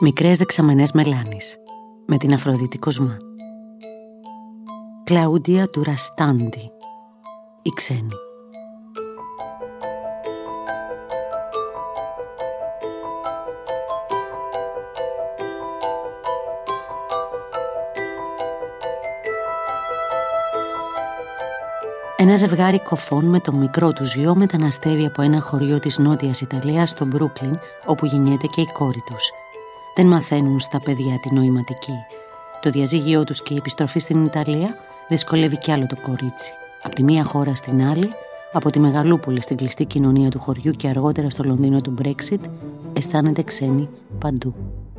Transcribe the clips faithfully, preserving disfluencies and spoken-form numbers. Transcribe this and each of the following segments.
Μικρές δεξαμενές μελάνης, με την Αφροδίτη Κοσμά. Κλαούντια Ντουραστάντι, η ξένη. Ένα ζευγάρι κοφών με το μικρό τους γιο μεταναστεύει από ένα χωριό της Νότιας Ιταλίας στο Μπρούκλιν, όπου γεννιέται και η κόρη τους. Δεν μαθαίνουν στα παιδιά τη νοηματική. Το διαζύγιό τους και η επιστροφή στην Ιταλία δυσκολεύει κι άλλο το κορίτσι. Από τη μία χώρα στην άλλη, από τη μεγαλούπολη στην κλειστή κοινωνία του χωριού και αργότερα στο Λονδίνο του Brexit, αισθάνεται ξένη παντού.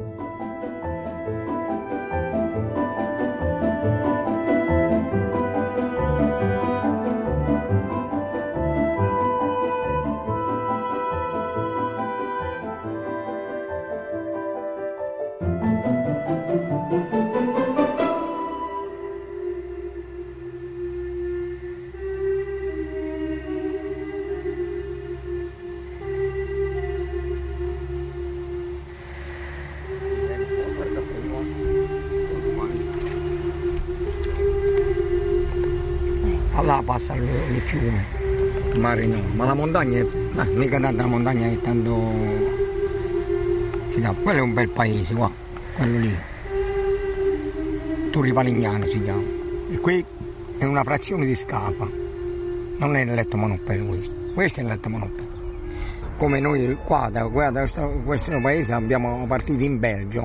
Là passa il, il fiume, il mare no, ma la montagna, è, eh, mica tanta la montagna è tanto, si chiama, quello è un bel paese qua, quello lì, Torri Palignano si chiama, e qui è una frazione di Scafa, non è il letto Manoppello questo, questo è il letto Manoppello. Come noi qua, da, qua, da questo, questo paese abbiamo partito in Belgio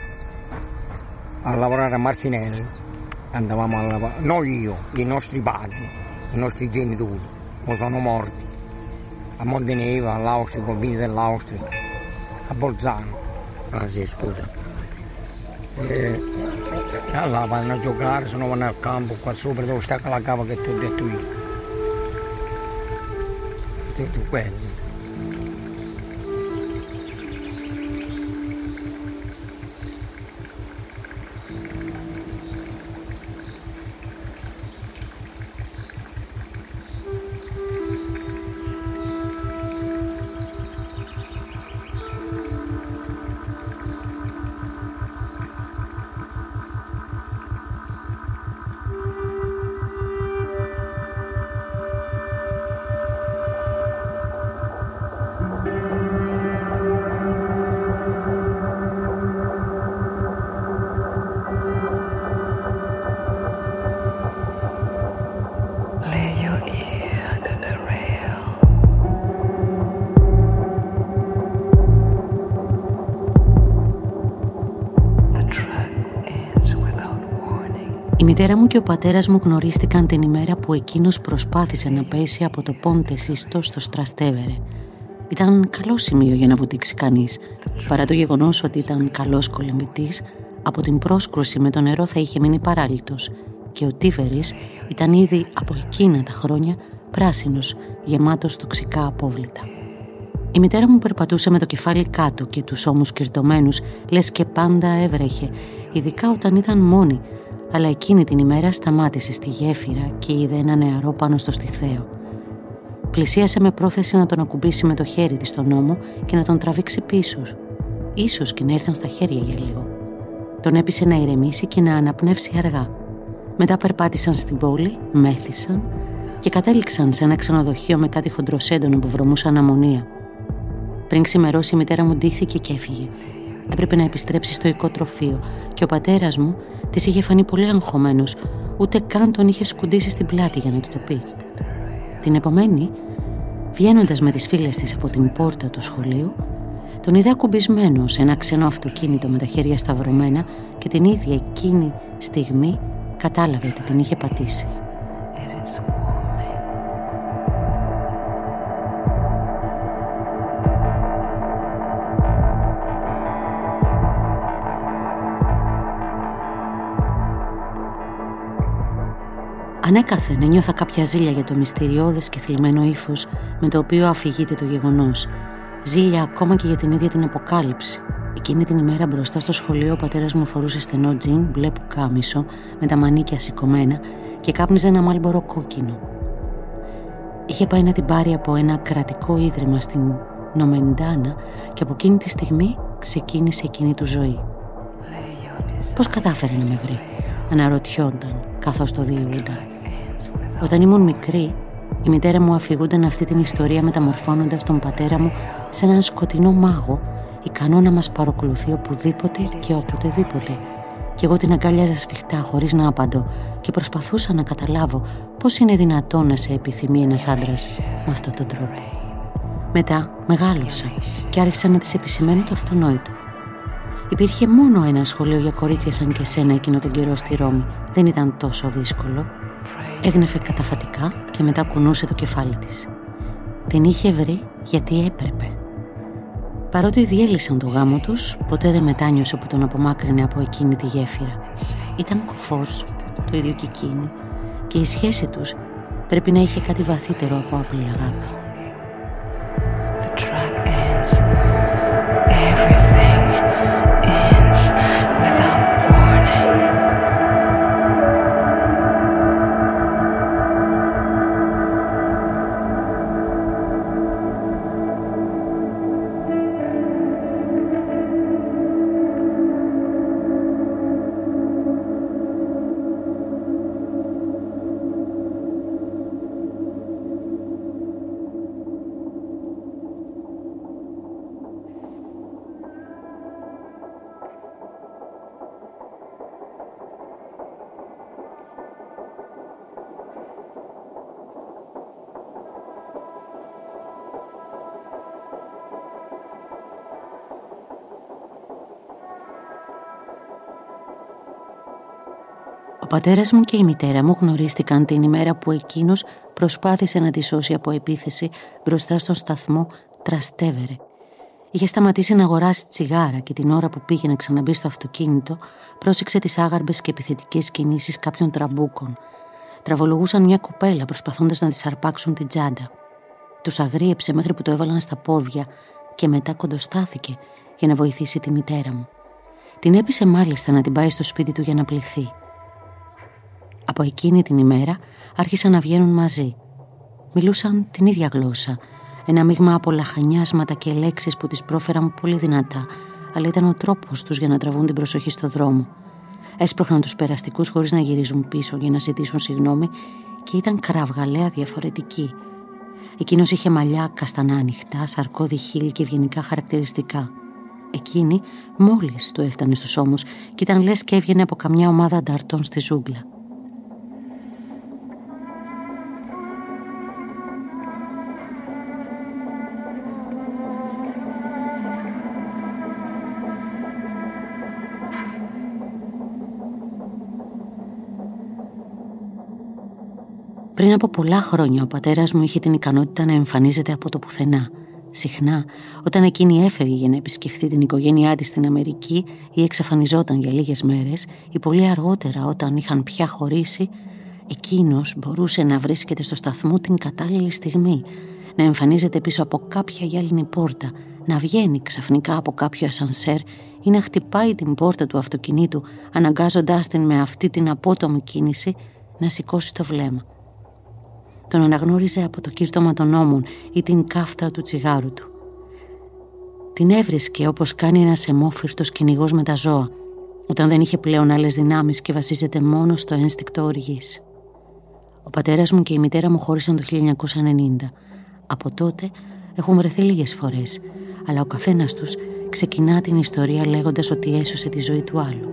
a lavorare a Marcinelle. Andavamo a lavorare, noi io, i nostri padri, i nostri genitori, o sono morti, a Montenegro, all'Austria, con vini dell'Austria, a Bolzano, ah sì scusa, e allora vanno a giocare, se no vanno al campo, qua sopra dove sta la cava che ti ho detto io, tutto quello. Η μητέρα μου και ο πατέρας μου γνωρίστηκαν την ημέρα που εκείνος προσπάθησε να πέσει από το Πόντε Σύστο στο Στραστέβερε. Ήταν καλό σημείο για να βουτήξει κανείς. Παρά το γεγονός ότι ήταν καλός κολυμβητής, από την πρόσκρουση με το νερό θα είχε μείνει παράλυτος και ο Τίβερης ήταν ήδη από εκείνα τα χρόνια πράσινος, γεμάτος τοξικά απόβλητα. Η μητέρα μου περπατούσε με το κεφάλι κάτω και τους ώμους κυρτωμένους, λες και πάντα έβρεχε, ειδικά όταν ήταν μόνη. Αλλά εκείνη την ημέρα σταμάτησε στη γέφυρα και είδε ένα νεαρό πάνω στο στιθαίο. Πλησίασε με πρόθεση να τον ακουμπήσει με το χέρι της στον ώμο και να τον τραβήξει πίσω. Ίσως και να ήρθαν στα χέρια για λίγο. Τον έπεισε να ηρεμήσει και να αναπνεύσει αργά. Μετά περπάτησαν στην πόλη, μέθησαν και κατέληξαν σε ένα ξενοδοχείο με κάτι χοντροσέντονο που βρωμούσαν αμμονία. Πριν ξημερώσει η μητέρα μου ντύθηκε και έφυγε. Έπρεπε να επιστρέψει στο οικοτροφείο και ο πατέρας μου της είχε φανεί πολύ αγχωμένος, ούτε καν τον είχε σκουντήσει στην πλάτη για να του το πει. Την επομένη, βγαίνοντας με τις φίλες της από την πόρτα του σχολείου, τον είδε ακουμπισμένο σε ένα ξένο αυτοκίνητο με τα χέρια σταυρωμένα και την ίδια εκείνη στιγμή κατάλαβε ότι την είχε πατήσει. Ανέκαθεν ένιωθα κάποια ζήλια για το μυστηριώδες και θλιμμένο ύφος με το οποίο αφηγείται το γεγονός. Ζήλια ακόμα και για την ίδια την αποκάλυψη. Εκείνη την ημέρα μπροστά στο σχολείο ο πατέρας μου φορούσε στενό τζιν, μπλε πουκάμισο, με τα μανίκια σηκωμένα και κάπνιζε ένα μάλμπορο κόκκινο. Είχε πάει να την πάρει από ένα κρατικό ίδρυμα στην Νομεντάνα και από εκείνη τη στιγμή ξεκίνησε εκείνη του ζωή. Πώς κατάφερε να με βρει, αναρωτιόνταν καθώς το διηγούνταν. Όταν ήμουν μικρή, η μητέρα μου αφηγούνταν αυτή την ιστορία μεταμορφώνοντας τον πατέρα μου σε έναν σκοτεινό μάγο, ικανό να μας παρακολουθεί οπουδήποτε και οπουδήποτε. Κι εγώ την αγκάλιαζα σφιχτά χωρίς να απαντώ και προσπαθούσα να καταλάβω πώς είναι δυνατόν να σε επιθυμεί ένας άντρας με αυτόν τον τρόπο. Μετά μεγάλωσα και άρχισα να της επισημαίνω το αυτονόητο. Υπήρχε μόνο ένα σχολείο για κορίτσια σαν και σένα εκείνο τον καιρό στη Ρώμη. Δεν ήταν τόσο δύσκολο. Έγνεφε καταφατικά και μετά κουνούσε το κεφάλι της. Την είχε βρει γιατί έπρεπε. Παρότι διέλυσαν το γάμο τους, ποτέ δεν μετάνιωσε που τον απομάκρυνε από εκείνη τη γέφυρα. Ήταν κοφός, το ίδιο και εκείνη, και η σχέση τους πρέπει να είχε κάτι βαθύτερο από απλή αγάπη. The track ends. Everything ends without warning. Ο πατέρας μου και η μητέρα μου γνωρίστηκαν την ημέρα που εκείνος προσπάθησε να τη σώσει από επίθεση μπροστά στον σταθμό Τραστέβερε. Είχε σταματήσει να αγοράσει τσιγάρα και την ώρα που πήγε να ξαναμπεί στο αυτοκίνητο πρόσεξε τις άγαρμπες και επιθετικές κινήσεις κάποιων τραμπούκων. Τραβολογούσαν μια κοπέλα προσπαθώντας να της αρπάξουν την τσάντα. Τους αγρίεψε μέχρι που το έβαλαν στα πόδια και μετά κοντοστάθηκε για να βοηθήσει τη μητέρα μου. Την έπεισε μάλιστα να την πάει στο σπίτι του για να πληθεί. Από εκείνη την ημέρα άρχισαν να βγαίνουν μαζί. Μιλούσαν την ίδια γλώσσα, ένα μείγμα από λαχανιάσματα και λέξεις που τις πρόφεραν πολύ δυνατά, αλλά ήταν ο τρόπος τους για να τραβούν την προσοχή στο δρόμο. Έσπροχναν τους περαστικούς χωρίς να γυρίζουν πίσω για να ζητήσουν συγγνώμη και ήταν κραυγαλαία διαφορετικοί. Εκείνος είχε μαλλιά καστανά ανοιχτά, σαρκώδη χείλη και ευγενικά χαρακτηριστικά. Εκείνη μόλις του έφτανε στους ώμους και ήταν λες και έβγαινε από καμιά ομάδα ανταρτών στη ζούγκλα. Πριν από πολλά χρόνια ο πατέρας μου είχε την ικανότητα να εμφανίζεται από το πουθενά. Συχνά, όταν εκείνη έφευγε για να επισκεφθεί την οικογένειά της στην Αμερική ή εξαφανιζόταν για λίγες μέρες, ή πολύ αργότερα όταν είχαν πια χωρίσει, εκείνος μπορούσε να βρίσκεται στο σταθμό την κατάλληλη στιγμή, να εμφανίζεται πίσω από κάποια γυάλινη πόρτα, να βγαίνει ξαφνικά από κάποιο ασανσέρ ή να χτυπάει την πόρτα του αυτοκινήτου, αναγκάζοντάς την με αυτή την απότομη κίνηση να σηκώσει το βλέμμα. Τον αναγνώριζε από το κύρτωμα των ώμων ή την κάφτα του τσιγάρου του. Την έβρισκε όπως κάνει ένας αιμόφυρτος κυνηγός με τα ζώα, όταν δεν είχε πλέον άλλες δυνάμεις και βασίζεται μόνο στο ένστικτο οργής. Ο πατέρας μου και η μητέρα μου χώρισαν το χίλια εννιακόσια ενενήντα. Από τότε έχουν βρεθεί λίγες φορές, αλλά ο καθένας τους ξεκινά την ιστορία λέγοντας ότι έσωσε τη ζωή του άλλου.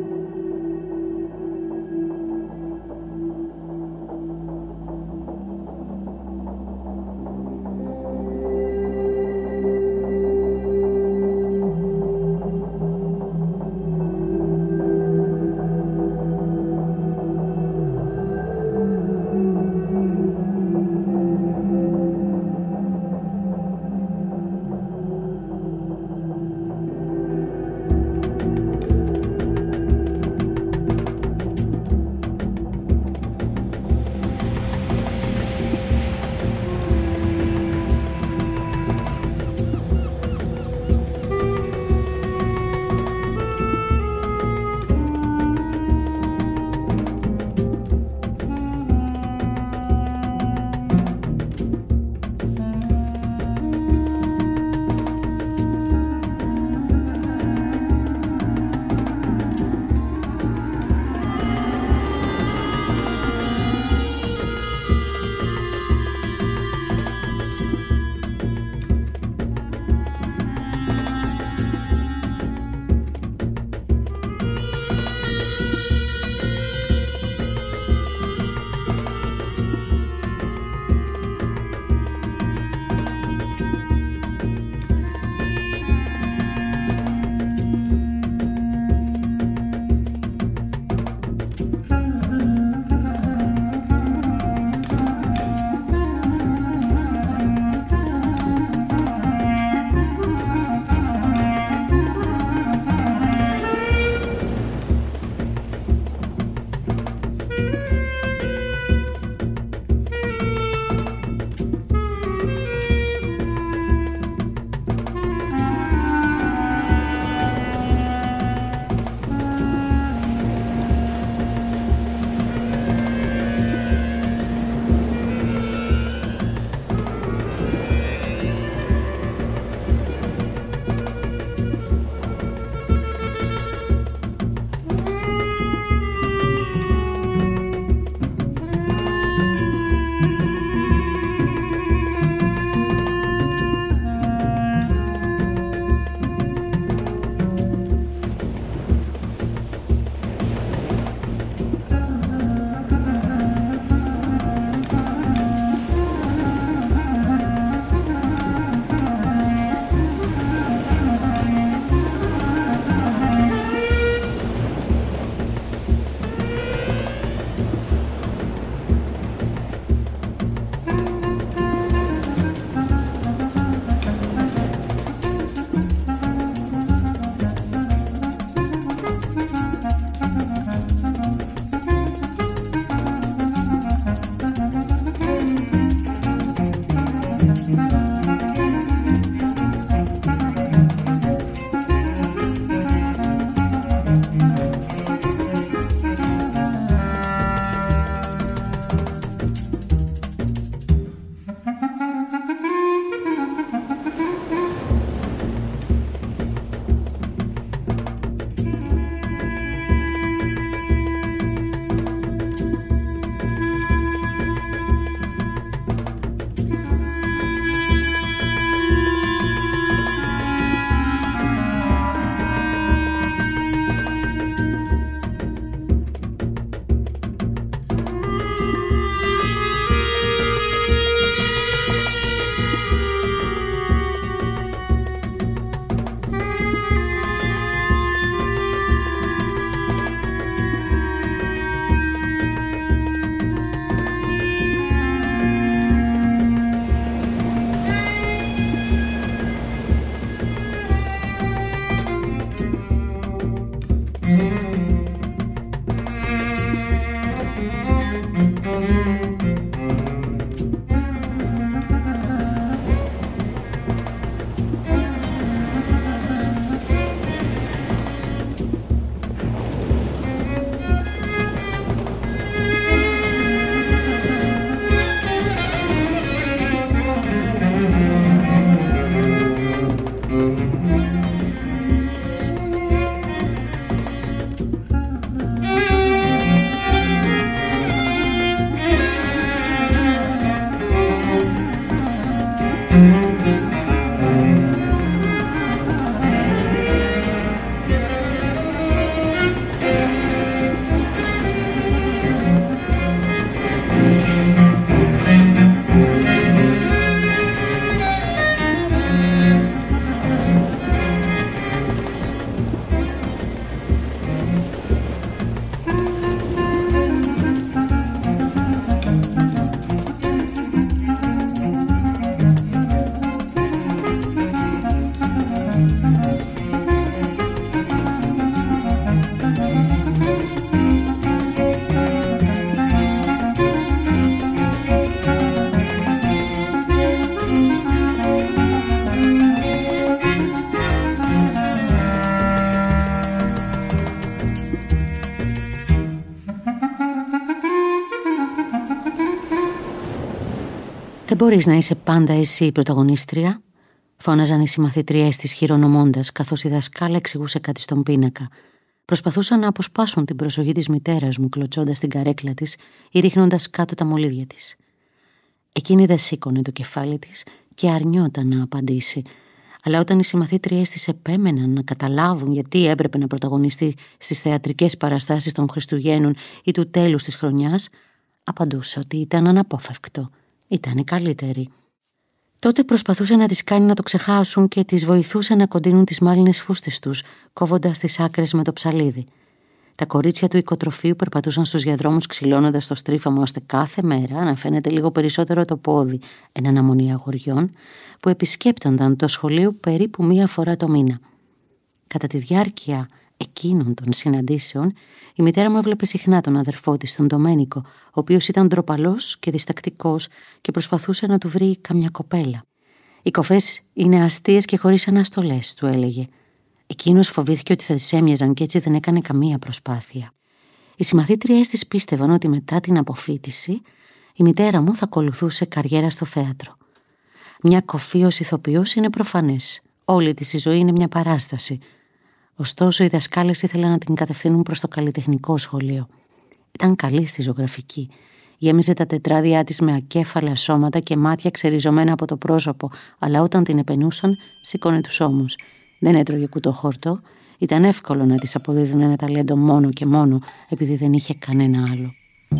μπορείς να είσαι πάντα εσύ η πρωταγωνίστρια?» φώναζαν οι συμμαθήτριές της χειρονομώντας, καθώς η δασκάλα εξηγούσε κάτι στον πίνακα. Προσπαθούσαν να αποσπάσουν την προσοχή της μητέρας μου, κλωτσώντας την καρέκλα της ή ρίχνοντας κάτω τα μολύβια της. Εκείνη δεν σήκωνε το κεφάλι της και αρνιόταν να απαντήσει. Αλλά όταν οι συμμαθήτριές της επέμεναν να καταλάβουν γιατί έπρεπε να πρωταγωνιστεί στις θεατρικές παραστάσεις των Χριστουγέννων ή του τέλους της χρονιάς, απαντούσε ότι ήταν αναπόφευκτο. Ήταν η καλύτερη. Τότε προσπαθούσε να τις κάνει να το ξεχάσουν και τις βοηθούσε να κοντίνουν τις μάλινες φούστες τους, κόβοντας τις άκρες με το ψαλίδι. Τα κορίτσια του οικοτροφείου περπατούσαν στους διαδρόμους ξυλώνοντας το στρίφαμα, ώστε κάθε μέρα να φαίνεται λίγο περισσότερο το πόδι έναν αμονή αγοριών που επισκέπτονταν το σχολείο περίπου μία φορά το μήνα. Κατά τη διάρκεια εκείνων των συναντήσεων, η μητέρα μου έβλεπε συχνά τον αδερφό της, τον Ντομένικο, ο οποίος ήταν ντροπαλός και διστακτικός και προσπαθούσε να του βρει καμιά κοπέλα. «Οι κοφές είναι αστείες και χωρίς αναστολές», του έλεγε. Εκείνος φοβήθηκε ότι θα τις έμοιαζαν και έτσι δεν έκανε καμία προσπάθεια. Οι συμμαθήτριές της πίστευαν ότι μετά την αποφοίτηση η μητέρα μου θα ακολουθούσε καριέρα στο θέατρο. Μια κοφή ως ηθοποιός είναι προφανές. Όλη της η ζωή είναι μια παράσταση. Ωστόσο, οι δασκάλες ήθελαν να την κατευθύνουν προς το καλλιτεχνικό σχολείο. Ήταν καλή στη ζωγραφική. Γέμιζε τα τετράδια της με ακέφαλα σώματα και μάτια ξεριζωμένα από το πρόσωπο, αλλά όταν την επενούσαν, σήκωνε τους ώμους. Δεν έτρωγε κουτοχόρτο. Ήταν εύκολο να της αποδίδουν ένα ταλέντο μόνο και μόνο επειδή δεν είχε κανένα άλλο.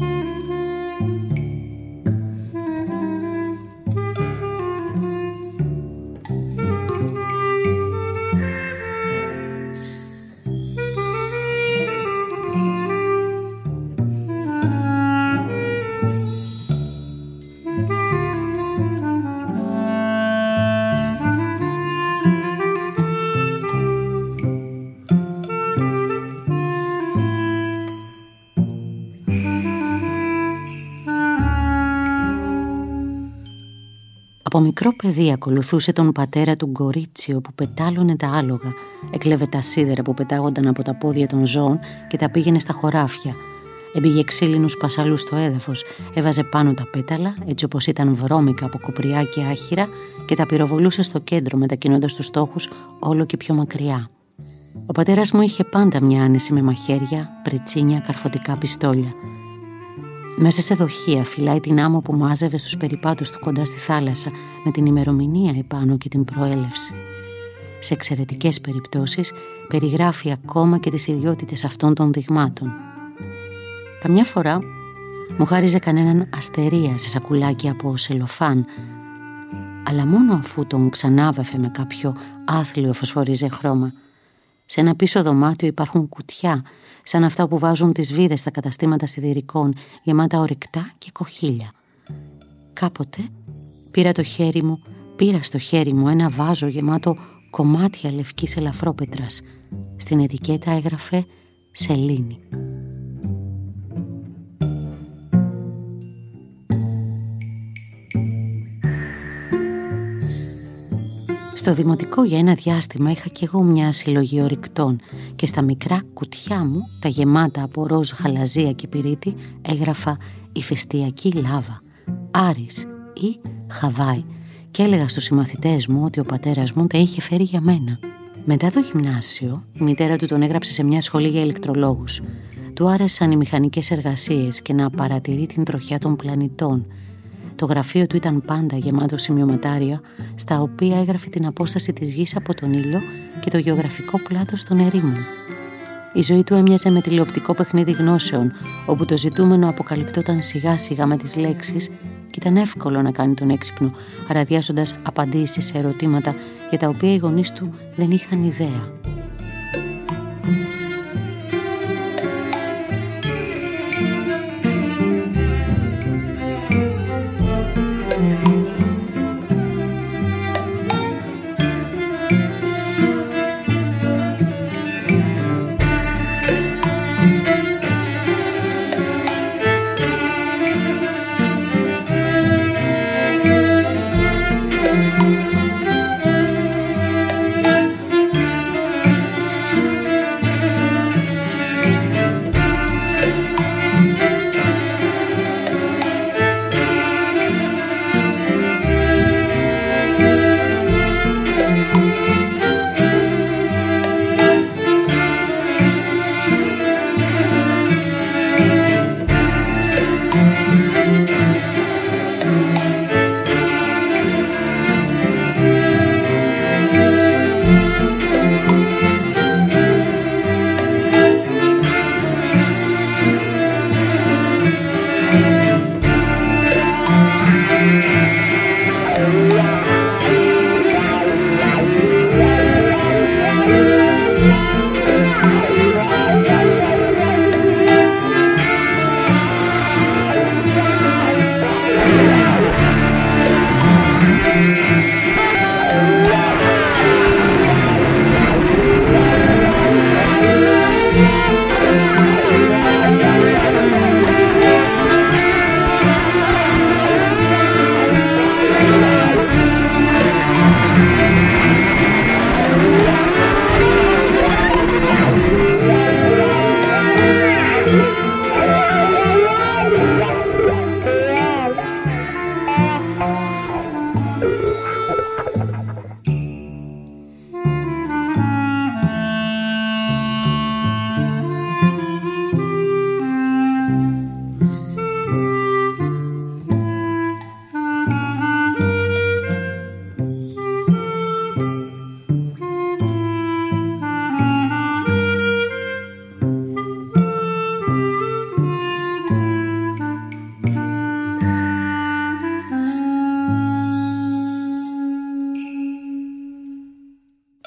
Από μικρό παιδί ακολουθούσε τον πατέρα του Γκορίτσιο που πετάλωνε τα άλογα, έκλεβε τα σίδερα που πετάγονταν από τα πόδια των ζώων και τα πήγαινε στα χωράφια. Έμπηγε ξύλινους πασαλούς στο έδαφος, έβαζε πάνω τα πέταλα, έτσι όπως ήταν βρώμικα από κοπριά και άχυρα, και τα πυροβολούσε στο κέντρο, μετακινώντας τους στόχους όλο και πιο μακριά. Ο πατέρας μου είχε πάντα μια άνεση με μαχαίρια, πριτσίνια, καρφωτικά πιστόλια. Μέσα σε δοχεία φυλάει την άμμο που μάζευε στους περιπάτους του κοντά στη θάλασσα, με την ημερομηνία επάνω και την προέλευση. Σε εξαιρετικές περιπτώσεις περιγράφει ακόμα και τις ιδιότητες αυτών των δειγμάτων. Καμιά φορά μου χάριζε κανέναν αστερία σε σακουλάκι από σελοφάν, αλλά μόνο αφού τον ξανάβεφε με κάποιο άθλιο φωσφορίζε χρώμα. Σε ένα πίσω δωμάτιο υπάρχουν κουτιά, σαν αυτά που βάζουν τις βίδες στα καταστήματα σιδηρικών, γεμάτα ορυκτά και κοχύλια. Κάποτε πήρα το χέρι μου, πήρα στο χέρι μου ένα βάζο γεμάτο κομμάτια λευκής ελαφρόπετρας. Στην ετικέτα έγραφε «Σελήνη». Στο δημοτικό για ένα διάστημα είχα κι εγώ μια συλλογή ορυκτών και στα μικρά κουτιά μου, τα γεμάτα από ροζ, χαλαζία και πυρίτη, έγραφα «Ηφαιστειακή λάβα», «Άρης» ή «Χαβάη» και έλεγα στους συμμαθητές μου ότι ο πατέρας μου τα είχε φέρει για μένα. Μετά το γυμνάσιο, η μητέρα του τον έγραψε σε μια σχολή για ηλεκτρολόγους. Του άρεσαν οι μηχανικές εργασίες και να παρατηρεί την τροχιά των πλανητών. Το γραφείο του ήταν πάντα γεμάτο σημειωματάρια, στα οποία έγραφε την απόσταση της γης από τον ήλιο και το γεωγραφικό πλάτος των ερήμων. Η ζωή του έμοιαζε με τηλεοπτικό παιχνίδι γνώσεων, όπου το ζητούμενο αποκαλυπτόταν σιγά σιγά με τις λέξεις και ήταν εύκολο να κάνει τον έξυπνο, αραδιάζοντας απαντήσεις σε ερωτήματα για τα οποία οι γονείς του δεν είχαν ιδέα.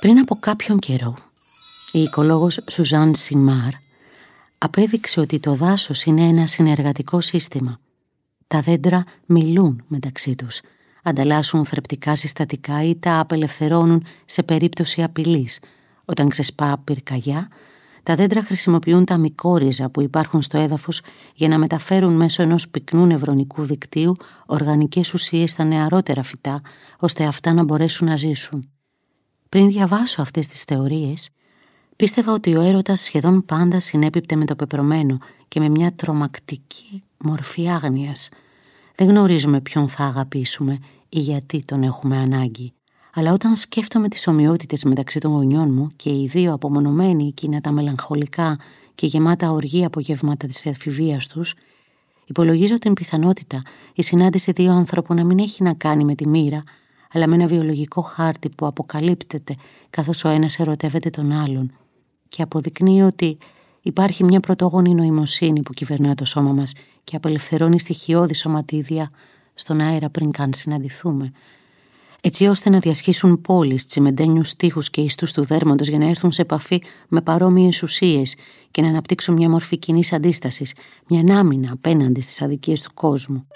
Πριν από κάποιον καιρό, η οικολόγος Σουζάν Σιμάρ απέδειξε ότι το δάσος είναι ένα συνεργατικό σύστημα. Τα δέντρα μιλούν μεταξύ τους, ανταλλάσσουν θρεπτικά συστατικά ή τα απελευθερώνουν σε περίπτωση απειλής. Όταν ξεσπά πυρκαγιά, τα δέντρα χρησιμοποιούν τα μικόριζα που υπάρχουν στο έδαφος για να μεταφέρουν μέσω ενός πυκνού νευρονικού δικτύου οργανικές ουσίες στα νεαρότερα φυτά, ώστε αυτά να μπορέσουν να ζήσουν. Πριν διαβάσω αυτές τις θεωρίες, πίστευα ότι ο έρωτας σχεδόν πάντα συνέπιπτε με το πεπρωμένο και με μια τρομακτική μορφή άγνοιας. Δεν γνωρίζουμε ποιον θα αγαπήσουμε ή γιατί τον έχουμε ανάγκη. Αλλά όταν σκέφτομαι τις ομοιότητες μεταξύ των γονιών μου και οι δύο απομονωμένοι εκείνα τα μελαγχολικά και γεμάτα οργή απογεύματα της εφηβείας τους, υπολογίζω την πιθανότητα η συνάντηση δύο ανθρώπων να μην έχει να κάνει με τη μοίρα, αλλά με ένα βιολογικό χάρτη που αποκαλύπτεται καθώς ο ένας ερωτεύεται τον άλλον και αποδεικνύει ότι υπάρχει μια πρωτόγονη νοημοσύνη που κυβερνά το σώμα μας και απελευθερώνει στοιχειώδη σωματίδια στον αέρα πριν καν συναντηθούμε, έτσι ώστε να διασχίσουν πόλεις, τσιμεντένιους τείχους και ιστούς του δέρματος για να έρθουν σε επαφή με παρόμοιες ουσίες και να αναπτύξουν μια μορφή κοινής αντίστασης, μια άμυνα απέναντι στις αδικίες του κόσμου.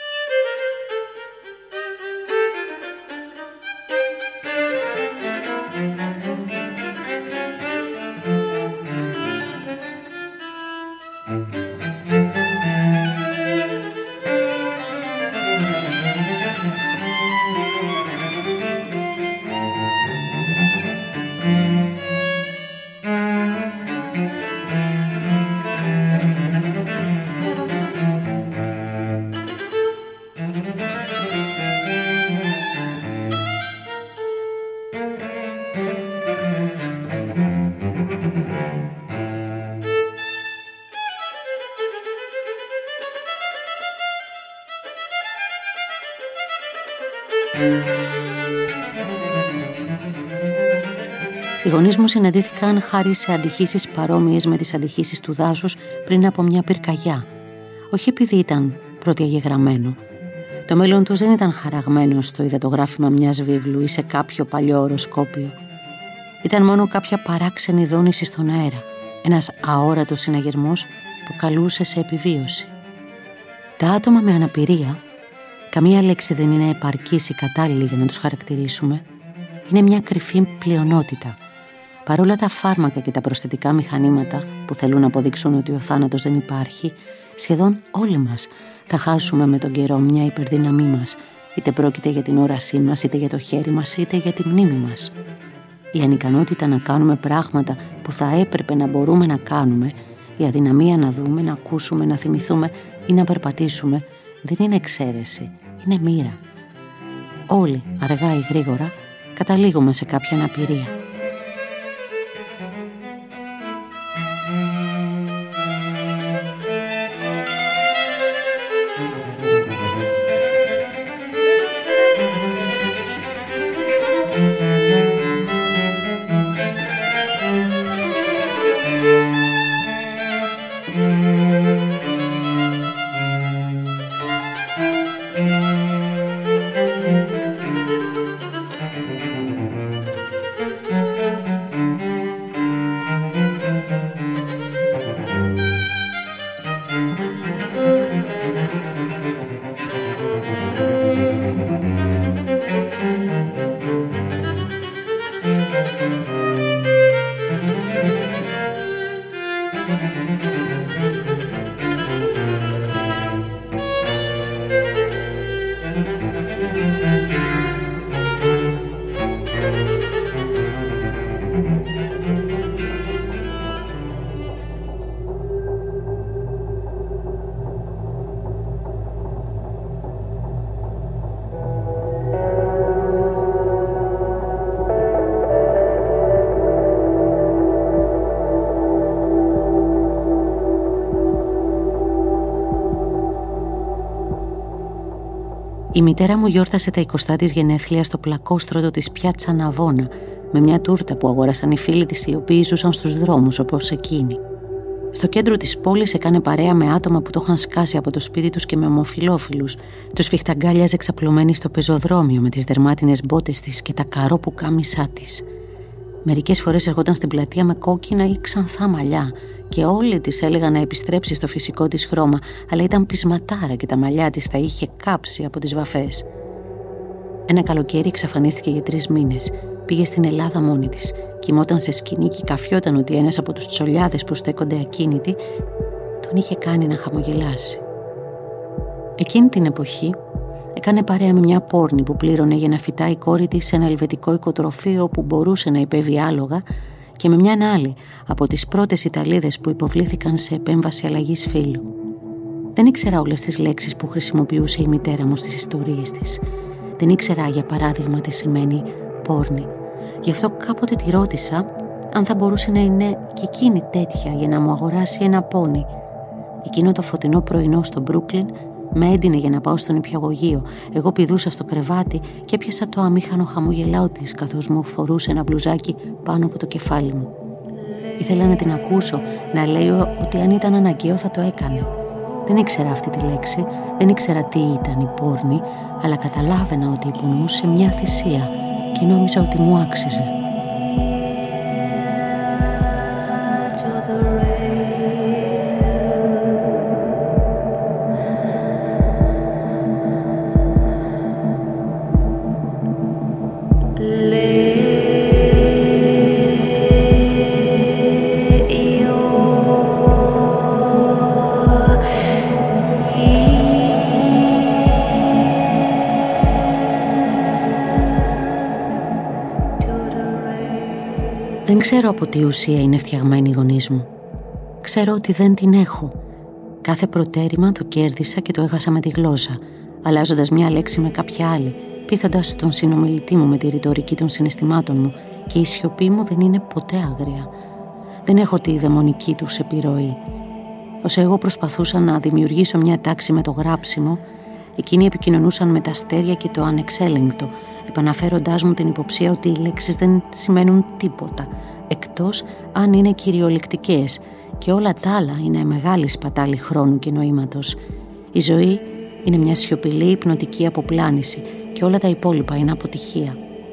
Οι γονείς μου συναντήθηκαν χάρη σε αντιχήσεις παρόμοιες με τις αντιχήσεις του δάσους πριν από μια πυρκαγιά. Όχι επειδή ήταν πρωτιαγεγραμμένο. Το μέλλον τους δεν ήταν χαραγμένο στο υδατογράφημα μιας βίβλου ή σε κάποιο παλιό οροσκόπιο. Ήταν μόνο κάποια παράξενη δόνηση στον αέρα, ένας αόρατος συναγερμός που καλούσε σε επιβίωση. Τα άτομα με αναπηρία, καμία λέξη δεν είναι επαρκής ή κατάλληλη για να τους χαρακτηρίσουμε, είναι μια κρυφή πλειονότητα. Παρόλα τα φάρμακα και τα προσθετικά μηχανήματα που θέλουν να αποδείξουν ότι ο θάνατος δεν υπάρχει, σχεδόν όλοι μας θα χάσουμε με τον καιρό μια υπερδύναμή μας, είτε πρόκειται για την όρασή μας, είτε για το χέρι μας, είτε για τη μνήμη μας. Η ανικανότητα να κάνουμε πράγματα που θα έπρεπε να μπορούμε να κάνουμε, η αδυναμία να δούμε, να ακούσουμε, να θυμηθούμε ή να περπατήσουμε, δεν είναι εξαίρεση, είναι μοίρα. Όλοι, αργά ή γρήγορα, καταλήγουμε σε κάποια αναπηρία. Η μητέρα μου γιόρτασε τα εικοστά της γενέθλια στο πλακόστρωτο της Πιάτσα Ναβόνα, με μια τούρτα που αγόρασαν οι φίλοι της, οι οποίοι ζούσαν στους δρόμους όπως εκείνη. Στο κέντρο της πόλης έκανε παρέα με άτομα που το είχαν σκάσει από το σπίτι τους και με ομοφυλόφιλους. Τους φιχταγκάλιαζε ξαπλωμένη στο πεζοδρόμιο με τις δερμάτινες μπότες της και τα καρόπου κάμισά της. Μερικές φορές ερχόταν στην πλατεία με κόκκινα ή ξανθά μαλλιά και όλοι της έλεγαν να επιστρέψει στο φυσικό της χρώμα, αλλά ήταν πεισματάρα και τα μαλλιά της τα είχε κάψει από τις βαφές. Ένα καλοκαίρι εξαφανίστηκε για τρεις μήνες. Πήγε στην Ελλάδα μόνη της. Κοιμόταν σε σκηνή και καφιόταν ότι ένας από τους τσολιάδες που στέκονται ακίνητοι τον είχε κάνει να χαμογελάσει. Εκείνη την εποχή έκανε παρέα με μια πόρνη που πλήρωνε για να φυτάει η κόρη της σε ένα ελβετικό οικοτροφείο που μπορούσε να υπέβει άλογα και με μια άλλη από τις πρώτες Ιταλίδες που υποβλήθηκαν σε επέμβαση αλλαγής φύλου. Δεν ήξερα όλες τις λέξεις που χρησιμοποιούσε η μητέρα μου στις ιστορίες της. Δεν ήξερα για παράδειγμα τι σημαίνει πόρνη. Γι' αυτό κάποτε τη ρώτησα αν θα μπορούσε να είναι και εκείνη τέτοια για να μου αγοράσει ένα πόνι. Εκείνο το φωτεινό πρωινό στο Μπρούκλιν με έντυνε για να πάω στον νηπιαγωγείο. Εγώ πηδούσα στο κρεβάτι και έπιασα το αμήχανο χαμογελάω της καθώς μου φορούσε ένα μπλουζάκι πάνω από το κεφάλι μου. Ήθελα να την ακούσω να λέει ότι αν ήταν αναγκαίο θα το έκανε. Δεν ήξερα αυτή τη λέξη, δεν ήξερα τι ήταν η πόρνη, αλλά καταλάβαινα ότι υπονοούσε μια θυσία και νόμιζα ότι μου άξιζε. Δεν ξέρω από τι ουσία είναι φτιαγμένοι οι γονείς μου. Ξέρω ότι δεν την έχω. Κάθε προτέρημα το κέρδισα και το έχασα με τη γλώσσα, αλλάζοντας μια λέξη με κάποια άλλη, πείθοντας τον συνομιλητή μου με τη ρητορική των συναισθημάτων μου, και η σιωπή μου δεν είναι ποτέ άγρια. Δεν έχω τη δαιμονική τους επιρροή. Όσο εγώ προσπαθούσα να δημιουργήσω μια τάξη με το γράψιμο, εκείνοι επικοινωνούσαν με τα αστέρια και το ανεξέλεγκτο, επαναφέροντάς μου την υποψία ότι οι λέξεις δεν σημαίνουν τίποτα, εκτός αν είναι κυριολεκτικές, και όλα τα άλλα είναι μεγάλη σπατάλη χρόνου και νοήματος. Η ζωή είναι μια σιωπηλή υπνοτική αποπλάνηση και όλα τα υπόλοιπα είναι αποτυχία.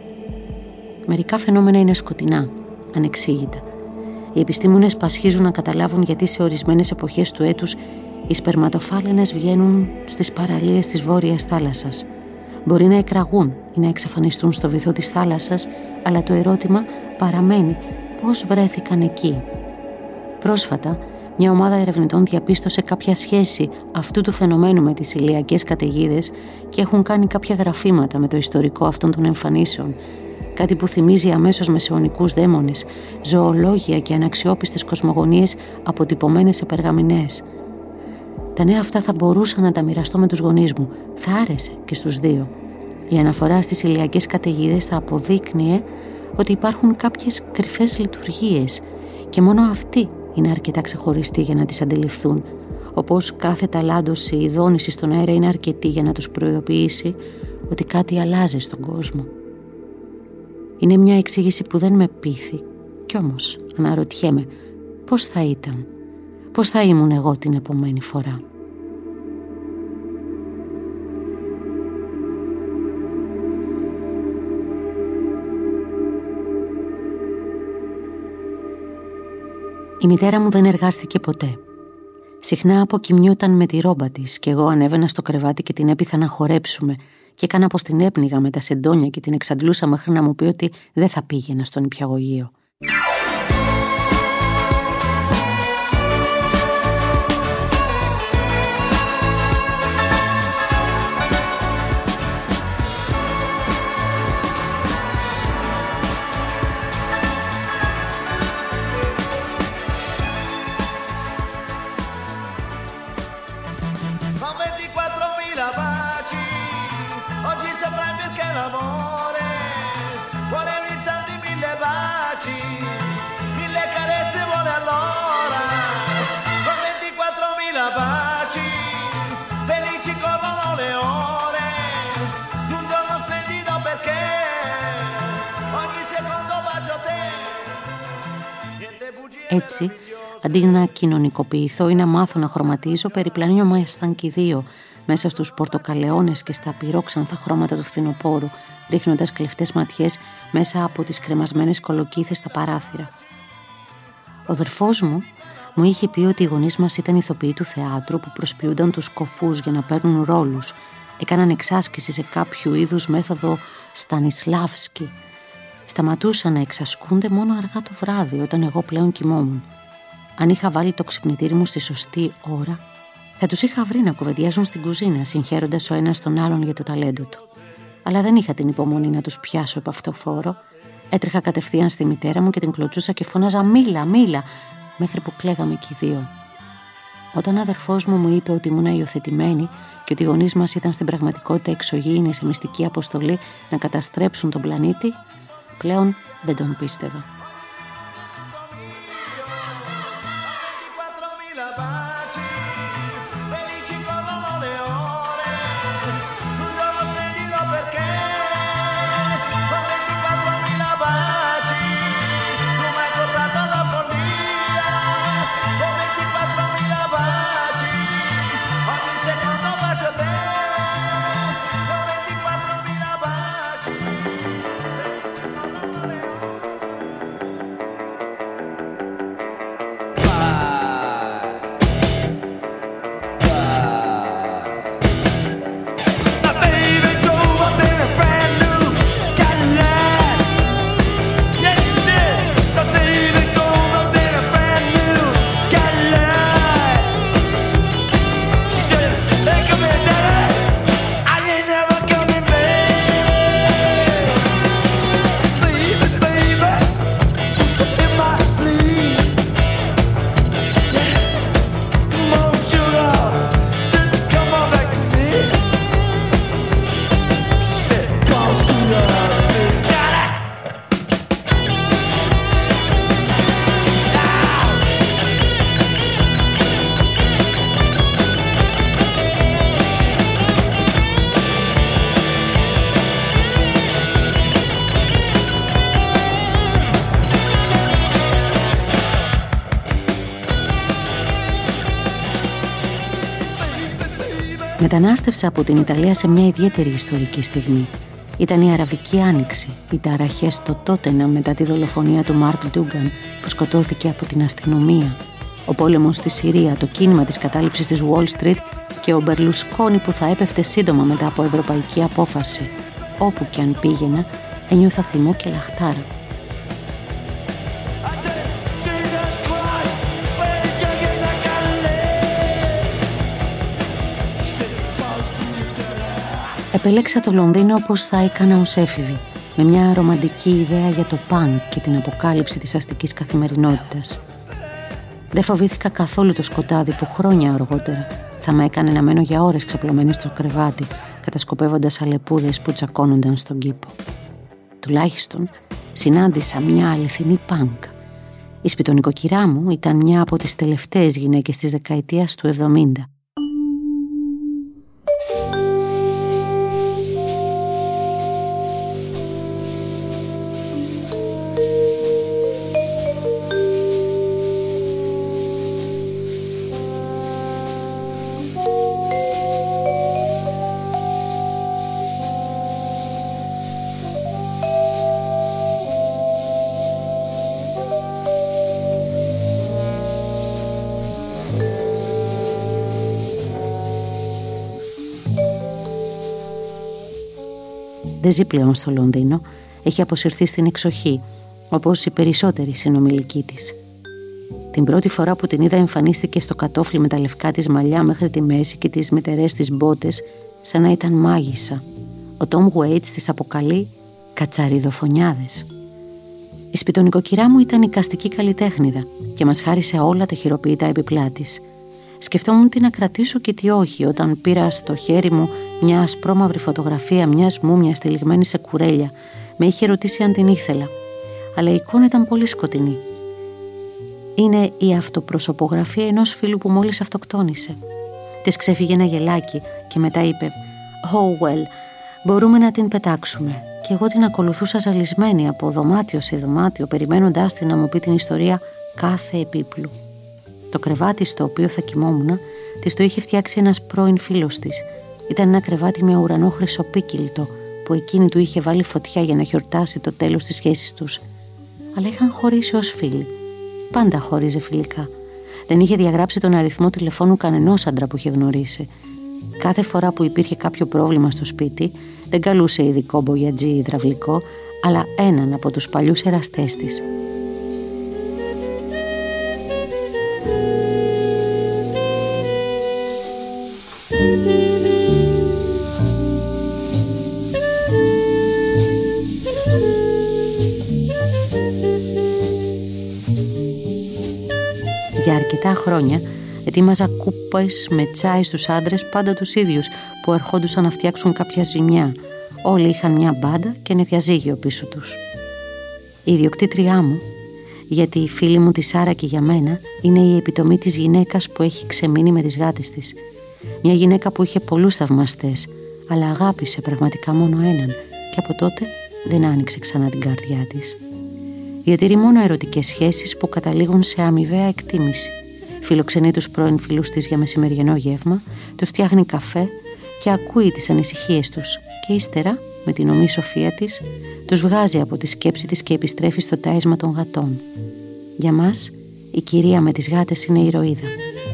Μερικά φαινόμενα είναι σκοτεινά, ανεξήγητα. Οι επιστήμονες πασχίζουν να καταλάβουν γιατί σε ορισμένες εποχές του έτους οι σπερματοφάλαινες βγαίνουν στις παραλίες της Βόρειας Θάλασσας. Μπορεί να εκραγούν ή να εξαφανιστούν στο βυθό της θάλασσας, αλλά το ερώτημα παραμένει πώς βρέθηκαν εκεί. Πρόσφατα, μια ομάδα ερευνητών διαπίστωσε κάποια σχέση αυτού του φαινομένου με τις ηλιακές καταιγίδες και έχουν κάνει κάποια γραφήματα με το ιστορικό αυτών των εμφανίσεων. Κάτι που θυμίζει αμέσως μεσαιωνικούς δαίμονες, ζωολόγια και αναξιόπιστες κοσμογονίες αποτυπωμένες σε περγαμηνές. Τα νέα αυτά θα μπορούσα να τα μοιραστώ με τους γονείς μου. Θα άρεσε και στους δύο. Η αναφορά στις ηλιακές καταιγίδες θα αποδείκνυε ότι υπάρχουν κάποιες κρυφές λειτουργίες και μόνο αυτοί είναι αρκετά ξεχωριστοί για να τις αντιληφθούν, όπως κάθε ταλάντωση ή δόνηση στον αέρα είναι αρκετή για να τους προειδοποιήσει ότι κάτι αλλάζει στον κόσμο. Είναι μια εξήγηση που δεν με πείθει, κι όμως αναρωτιέμαι πώς θα ήταν, πώς θα ήμουν εγώ την επομένη φορά. Η μητέρα μου δεν εργάστηκε ποτέ. Συχνά αποκοιμιόταν με τη ρόμπα της και εγώ ανέβαινα στο κρεβάτι και την έπειθα να χορέψουμε και έκανα πως την έπνιγα με τα σεντόνια και την εξαντλούσα μέχρι να μου πει ότι δεν θα πήγαινα στον νηπιαγωγείο. Έτσι, αντί να κοινωνικοποιηθώ ή να μάθω να χρωματίζω, περιπλανιόμασταν και οι δύο, μέσα στους πορτοκαλαιώνες και στα πυρόξανθα χρώματα του φθινοπόρου, ρίχνοντας κλεφτές ματιές μέσα από τις κρεμασμένες κολοκύθες στα παράθυρα. Ο αδερφός μου μου είχε πει ότι οι γονείς μας ήταν ηθοποιοί του θεάτρου που προσποιούνταν τους κοφούς για να παίρνουν ρόλους, έκαναν εξάσκηση σε κάποιο είδους μέθοδο Στανισλάβσκι. Σταματούσαν να εξασκούνται μόνο αργά το βράδυ, όταν εγώ πλέον κοιμόμουν. Αν είχα βάλει το ξυπνητήρι μου στη σωστή ώρα, θα τους είχα βρει να κουβεντιάζουν στην κουζίνα, συγχαίροντας ο ένας τον άλλον για το ταλέντο του. Αλλά δεν είχα την υπομονή να τους πιάσω από αυτό φόρο. Έτρεχα κατευθείαν στη μητέρα μου και την κλωτσούσα και φώναζα «Μίλα, μίλα», μέχρι που κλαίγαμε κι οι δύο. Όταν ο αδερφός μου μου είπε ότι ήμουν υιοθετημένη και ότι οι γονείς μας ήταν στην πραγματικότητα εξωγήινοι σε μυστική αποστολή να καταστρέψουν τον πλανήτη, πλέον δεν τον πίστευα. Μετανάστευσα από την Ιταλία σε μια ιδιαίτερη ιστορική στιγμή. Ήταν η Αραβική Άνοιξη, οι ταραχές στο Τότεναμ μετά τη δολοφονία του Μαρκ Ντούγκαν που σκοτώθηκε από την αστυνομία, ο πόλεμος στη Συρία, το κίνημα της κατάληψης της Wall Street και ο Μπερλουσκόνι που θα έπεφτε σύντομα μετά από ευρωπαϊκή απόφαση. Όπου κι αν πήγαινα, ένιωθα θυμό και λαχτάρα. Επέλεξα το Λονδίνο όπως θα έκανα ως έφηβη, με μια ρομαντική ιδέα για το πανκ και την αποκάλυψη της αστικής καθημερινότητας. Δεν φοβήθηκα καθόλου το σκοτάδι που χρόνια αργότερα θα με έκανε να μένω για ώρες ξαπλωμένη στο κρεβάτι, κατασκοπεύοντας αλεπούδες που τσακώνονταν στον κήπο. Τουλάχιστον συνάντησα μια αληθινή πανκ. Η σπιτονικοκυρά μου ήταν μια από τις τελευταίες γυναίκες της δεκαετίας του εβδομήντα. Δεν ζει πλέον στο Λονδίνο, έχει αποσυρθεί στην εξοχή, όπως οι περισσότεροι συνομιλικοί της. Την πρώτη φορά που την είδα εμφανίστηκε στο κατόφλι με τα λευκά της μαλλιά μέχρι τη μέση και τις μητερές της μπότες, σαν να ήταν μάγισσα. Ο Τόμ Γουέιτς της αποκαλεί κατσαριδοφωνιάδες. Η σπιτονικοκυρά μου ήταν εικαστική καλλιτέχνηδα και μας χάρισε όλα τα χειροποίητα επιπλά της. Σκεφτόμουν τι να κρατήσω και τι όχι όταν πήρα στο χέρι μου μια ασπρόμαυρη φωτογραφία μιας μούμιας τυλιγμένη σε κουρέλια. Με είχε ρωτήσει αν την ήθελα, αλλά η εικόνα ήταν πολύ σκοτεινή. Είναι η αυτοπροσωπογραφία ενός φίλου που μόλις αυτοκτόνησε. Της ξέφυγε ένα γελάκι και μετά είπε «Oh well, μπορούμε να την πετάξουμε». Και εγώ την ακολουθούσα ζαλισμένη από δωμάτιο σε δωμάτιο, περιμένοντάς την να μου πει την ιστορία κάθε επίπλου. Το κρεβάτι στο οποίο θα κοιμόμουν της το είχε φτιάξει ένας πρώην φίλος της Ήταν ένα κρεβάτι με ουρανό χρυσοπίκυλτο που εκείνη του είχε βάλει φωτιά για να γιορτάσει το τέλος της σχέσης τους. Αλλά είχαν χωρίσει ως φίλοι. Πάντα χώριζε φιλικά. Δεν είχε διαγράψει τον αριθμό τηλεφώνου κανενός άντρα που είχε γνωρίσει. Κάθε φορά που υπήρχε κάποιο πρόβλημα στο σπίτι, δεν καλούσε ειδικό μπογιατζή υδραυλικό, αλλά έναν από τους παλιούς εραστές της. Για αρκετά χρόνια ετοίμαζα κούπες με τσάι στους άντρες, πάντα τους ίδιους, που ερχόντουσαν να φτιάξουν κάποια ζημιά. Όλοι είχαν μια μπάντα και ένα διαζύγιο πίσω τους. Η ιδιοκτήτριά μου, γιατί η φίλη μου τη Σάρα και για μένα, είναι η επιτομή της γυναίκας που έχει ξεμείνει με τις γάτες της. Μια γυναίκα που είχε πολλούς θαυμαστές, αλλά αγάπησε πραγματικά μόνο έναν και από τότε δεν άνοιξε ξανά την καρδιά της. Διατηρεί μόνο ερωτικές σχέσεις που καταλήγουν σε αμοιβαία εκτίμηση. Φιλοξενεί τους πρώην φίλους της για μεσημεριανό γεύμα, τους φτιάχνει καφέ και ακούει τις ανησυχίες τους και ύστερα, με την ομή σοφία της, τους βγάζει από τη σκέψη της και επιστρέφει στο τάισμα των γατών. Για μας, η κυρία με τις γάτες είναι η ηρωίδα.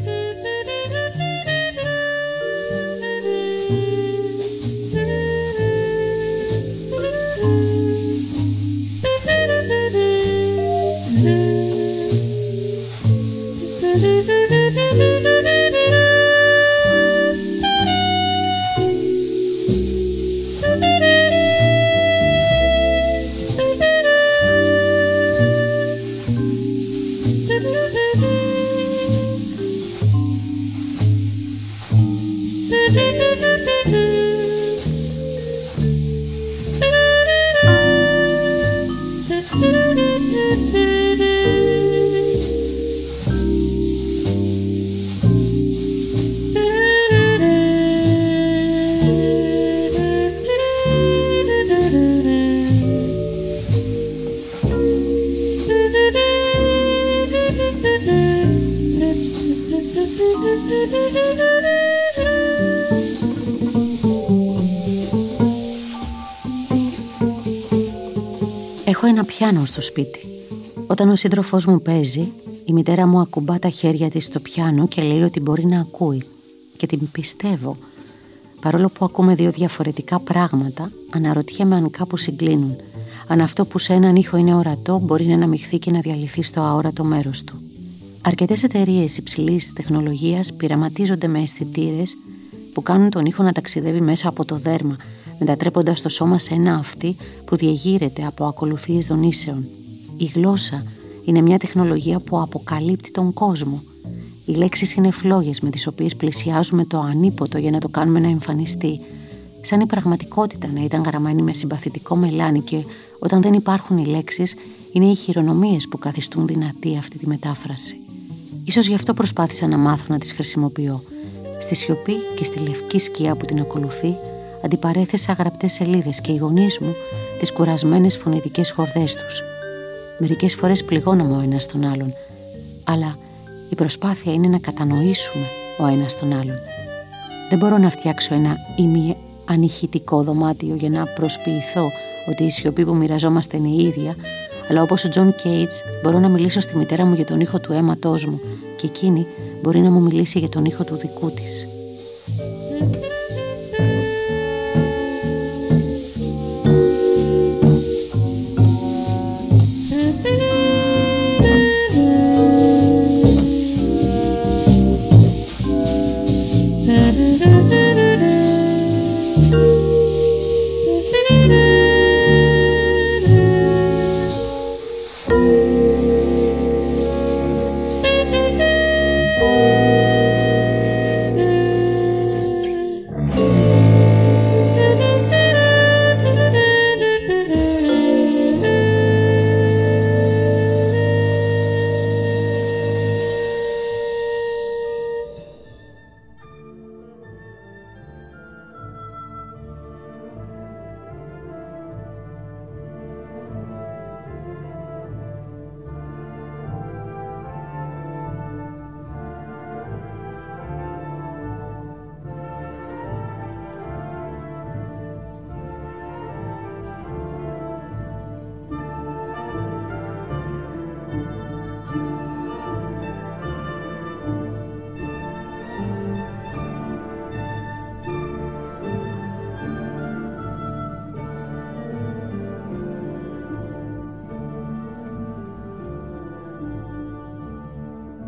Έχω ένα πιάνο στο σπίτι. Όταν ο σύντροφός μου παίζει, η μητέρα μου ακουμπά τα χέρια της στο πιάνο και λέει ότι μπορεί να ακούει. Και την πιστεύω. Παρόλο που ακούμε δύο διαφορετικά πράγματα, αναρωτιέμαι αν κάπου συγκλίνουν. Αν αυτό που σε έναν ήχο είναι ορατό, μπορεί να αναμειχθεί και να διαλυθεί στο αόρατο μέρος του. Αρκετές εταιρείες υψηλής τεχνολογίας πειραματίζονται με αισθητήρες που κάνουν τον ήχο να ταξιδεύει μέσα από το δέρμα, μετατρέποντας το σώμα σε ένα αυτί που διεγείρεται από ακολουθίες δονήσεων. Η γλώσσα είναι μια τεχνολογία που αποκαλύπτει τον κόσμο. Οι λέξεις είναι φλόγες με τις οποίες πλησιάζουμε το ανίποτο για να το κάνουμε να εμφανιστεί, σαν η πραγματικότητα να ήταν γραμμένη με συμπαθητικό μελάνι, και όταν δεν υπάρχουν οι λέξεις, είναι οι χειρονομίες που καθιστούν δυνατή αυτή τη μετάφραση. Ίσως γι' αυτό προσπάθησα να μάθω να τις χρησιμοποιώ. Στη σιωπή και στη λευκή σκιά που την ακολουθεί, αντιπαρέθεσα γραπτές σελίδες και οι γονείς μου τις κουρασμένες φωνητικές χορδές τους. Μερικές φορές πληγώναμε ο ένας τον άλλον, αλλά η προσπάθεια είναι να κατανοήσουμε ο ένας τον άλλον. Δεν μπορώ να φτιάξω ένα ημι-ανηχητικό δωμάτιο για να προσποιηθώ ότι η σιωπή που μοιραζόμαστε είναι η ίδια, αλλά όπως ο Τζον Κέιτς μπορώ να μιλήσω στη μητέρα μου για τον ήχο του αίματός μου και εκείνη μπορεί να μου μιλήσει για τον ήχο του δικού της.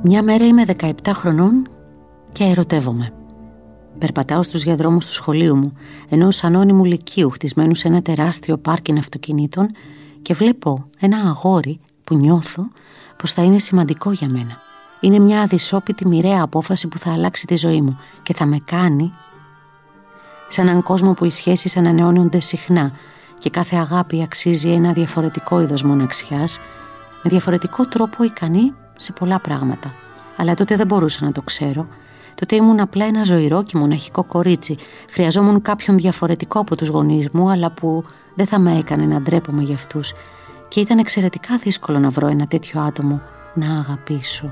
Μια μέρα είμαι δεκαεπτά χρονών και ερωτεύομαι. Περπατάω στους διαδρόμους του σχολείου μου, ενός ανώνυμου λυκείου χτισμένου σε ένα τεράστιο πάρκινγκ αυτοκινήτων, και βλέπω ένα αγόρι που νιώθω πως θα είναι σημαντικό για μένα. Είναι μια αδυσόπιτη μοιραία απόφαση που θα αλλάξει τη ζωή μου και θα με κάνει σε έναν κόσμο που οι σχέσεις ανανεώνονται συχνά και κάθε αγάπη αξίζει ένα διαφορετικό είδος μοναξιάς, με διαφορετικό τρόπο ικανή σε πολλά πράγματα. Αλλά τότε δεν μπορούσα να το ξέρω. Τότε ήμουν απλά ένα ζωηρό και μοναχικό κορίτσι. Χρειαζόμουν κάποιον διαφορετικό από τους γονείς μου, αλλά που δεν θα με έκανε να ντρέπομαι για αυτούς. Και ήταν εξαιρετικά δύσκολο να βρω ένα τέτοιο άτομο να αγαπήσω.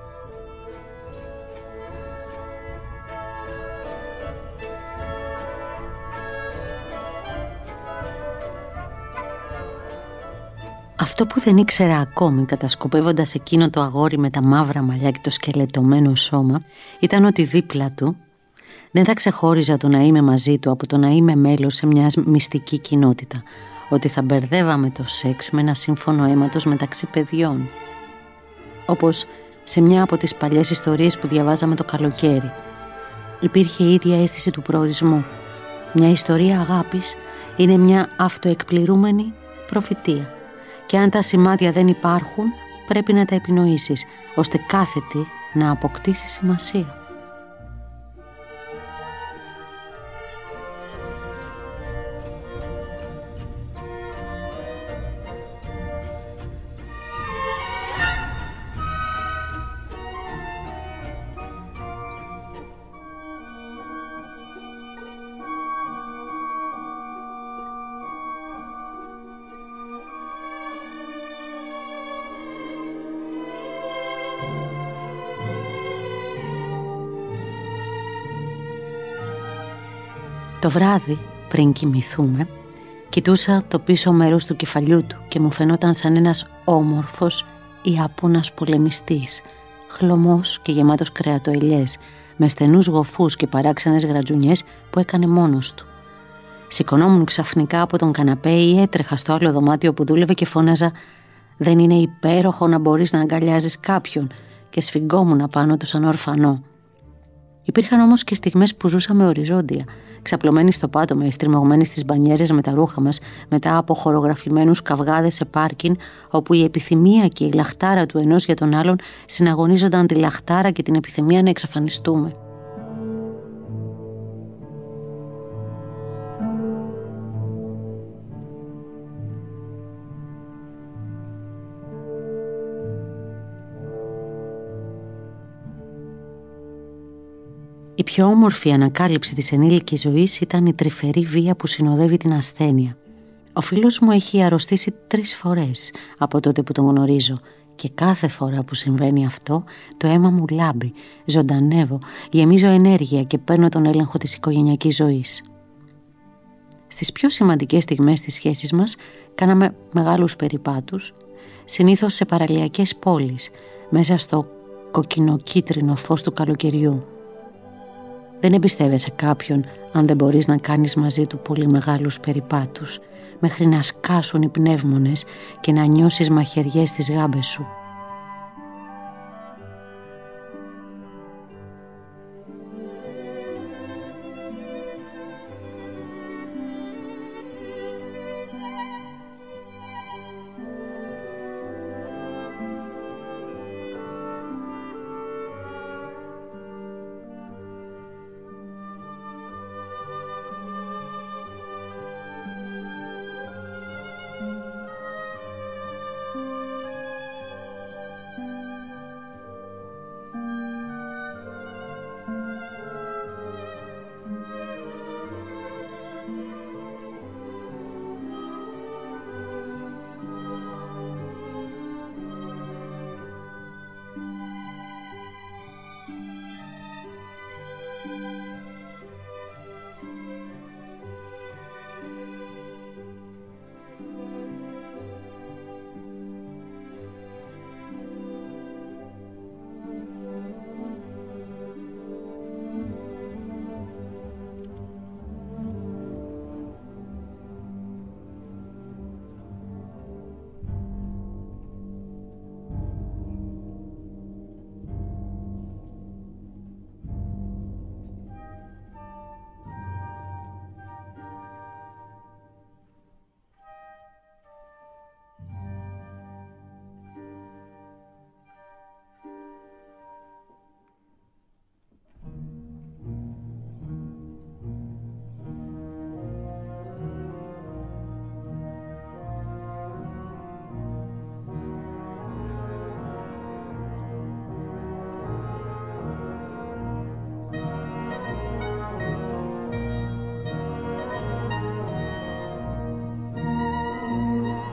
Αυτό που δεν ήξερα ακόμη, κατασκοπεύοντας εκείνο το αγόρι με τα μαύρα μαλλιά και το σκελετωμένο σώμα, ήταν ότι δίπλα του δεν θα ξεχώριζα το να είμαι μαζί του από το να είμαι μέλος σε μια μυστική κοινότητα, ότι θα μπερδεύαμε το σεξ με ένα σύμφωνο αίματος μεταξύ παιδιών. Όπως σε μια από τις παλιές ιστορίες που διαβάζαμε το καλοκαίρι. Υπήρχε η ίδια αίσθηση του προορισμού. Μια ιστορία αγάπης είναι μια αυτοεκπληρούμενη προφητεία. Και αν τα σημάδια δεν υπάρχουν, πρέπει να τα επινοήσεις, ώστε κάθε τι να αποκτήσει σημασία. Το βράδυ, πριν κοιμηθούμε, κοιτούσα το πίσω μέρος του κεφαλιού του και μου φαινόταν σαν ένας όμορφος Ιάπωνας πολεμιστής, χλωμός και γεμάτος κρεατοελιές, με στενούς γοφούς και παράξενες γρατζουνιές που έκανε μόνος του. Σηκωνόμουν ξαφνικά από τον καναπέ ή έτρεχα στο άλλο δωμάτιο που δούλευε και φώναζα «Δεν είναι υπέροχο να μπορείς να αγκαλιάζεις κάποιον?» και σφιγγόμουν απάνω του σαν ορφανό. Υπήρχαν όμως και στιγμές που ζούσαμε οριζόντια, ξαπλωμένοι στο πάτωμα ή στριμωγμένοι στις μπανιέρες με τα ρούχα μας, μετά από χορογραφημένους καυγάδες σε πάρκιν, όπου η επιθυμία και η λαχτάρα του ενός για τον άλλον συναγωνίζονταν τη λαχτάρα και την επιθυμία να εξαφανιστούμε. Η πιο όμορφη ανακάλυψη της ενήλικης ζωής ήταν η τρυφερή βία που συνοδεύει την ασθένεια. Ο φίλος μου έχει αρρωστήσει τρεις φορές από τότε που τον γνωρίζω και κάθε φορά που συμβαίνει αυτό το αίμα μου λάμπει, ζωντανεύω, γεμίζω ενέργεια και παίρνω τον έλεγχο της οικογενειακής ζωής. Στις πιο σημαντικές στιγμές της σχέσης μας κάναμε μεγάλους περιπάτους, συνήθως σε παραλιακές πόλεις, μέσα στο κοκκινοκίτρινο φως του καλοκαιριού. Δεν εμπιστεύεσαι κάποιον αν δεν μπορείς να κάνεις μαζί του πολύ μεγάλους περιπάτους, μέχρι να σκάσουν οι πνεύμονες και να νιώσεις μαχαιριές στις γάμπες σου.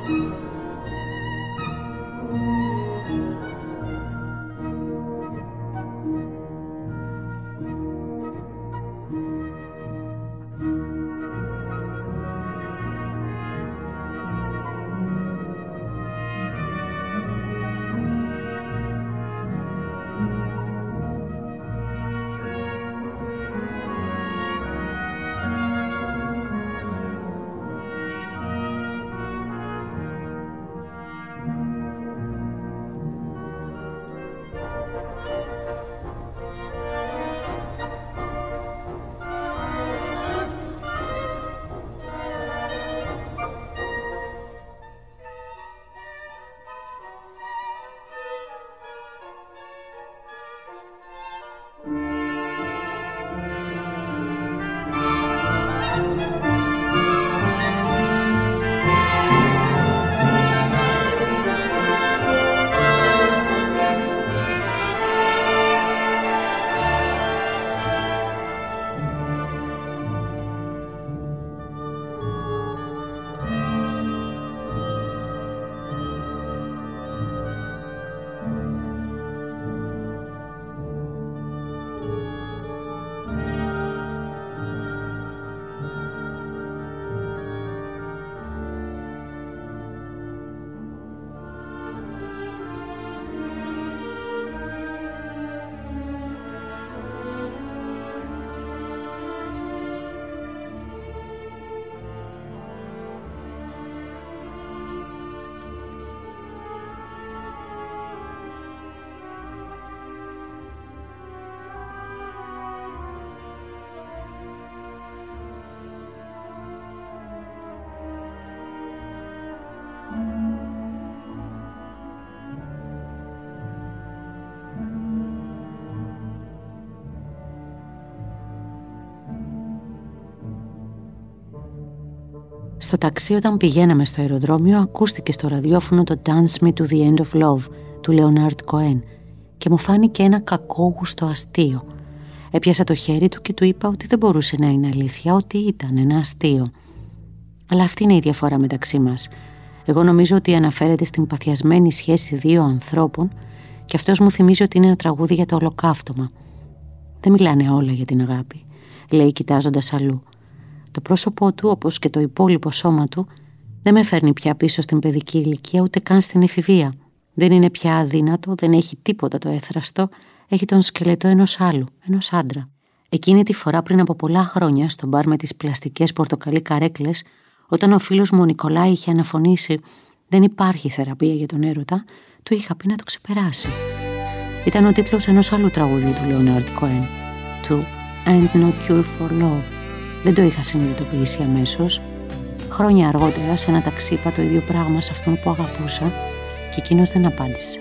Στο ταξί όταν πηγαίναμε στο αεροδρόμιο ακούστηκε στο ραδιόφωνο το Dance Me to the End of Love του Leonard Cohen και μου φάνηκε ένα κακόγουστο αστείο. Έπιασα το χέρι του και του είπα ότι δεν μπορούσε να είναι αλήθεια, ότι ήταν ένα αστείο. Αλλά αυτή είναι η διαφορά μεταξύ μας. Εγώ νομίζω ότι αναφέρεται στην παθιασμένη σχέση δύο ανθρώπων και αυτός μου θυμίζει ότι είναι ένα τραγούδι για το ολοκαύτωμα. Δεν μιλάνε όλα για την αγάπη, λέει κοιτάζοντας αλλού. Το πρόσωπό του, όπως και το υπόλοιπο σώμα του, δεν με φέρνει πια πίσω στην παιδική ηλικία, ούτε καν στην εφηβεία. Δεν είναι πια αδύνατο, δεν έχει τίποτα το έθραστο, έχει τον σκελετό ενός άλλου, ενός άντρα. Εκείνη τη φορά πριν από πολλά χρόνια, στο μπαρ με τις πλαστικές πορτοκαλί καρέκλες, όταν ο φίλος μου ο Νικολάη είχε αναφωνήσει «Δεν υπάρχει θεραπεία για τον έρωτα», του είχα πει να το ξεπεράσει. Ήταν ο τίτλος ενός άλλου τραγούδιου του Leonard Cohen, του «And No Cure for Love». Δεν το είχα συνειδητοποιήσει αμέσως. Χρόνια αργότερα, σε ένα ταξί, είπα το ίδιο πράγμα σε αυτόν που αγαπούσα και εκείνος δεν απάντησε.